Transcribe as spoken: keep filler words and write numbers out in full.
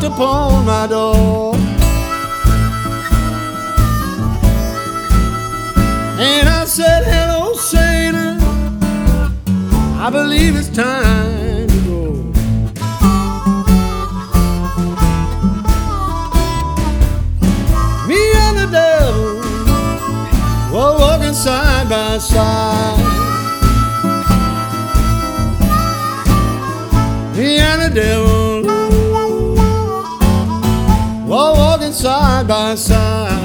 upon my door. And I said, hello, Satan, I believe it's time to go. Me and the devil were walking side by side. Me and the devil were walking side by side.